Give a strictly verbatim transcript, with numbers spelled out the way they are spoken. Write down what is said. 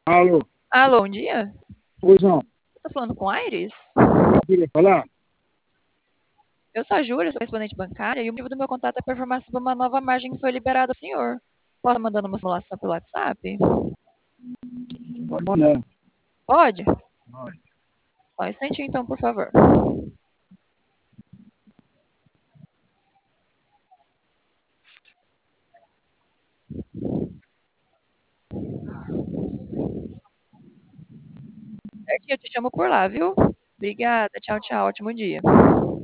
Alô, Alô, bom dia? pois não, Tô falando com a Iris? queria falar? Eu sou a Júlia, sou correspondente bancária, e o motivo do meu contato é para informar sobre uma nova margem que foi liberada ao senhor. Posso mandando uma simulação pelo WhatsApp? Pode mandar. Pode? Pode. Só um instantinho, então, por favor. Certinho, eu te chamo por lá, viu? Obrigada, tchau, tchau, ótimo dia.